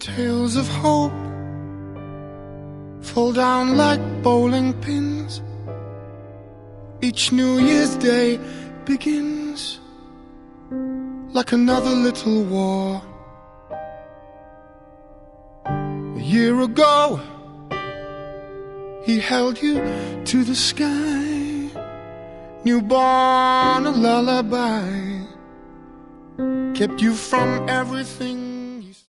Tales of hope fall down like bowling pins. Each New Year's Day begins like another little war. A year ago, he held you to the sky, newborn a lullaby, kept you from everything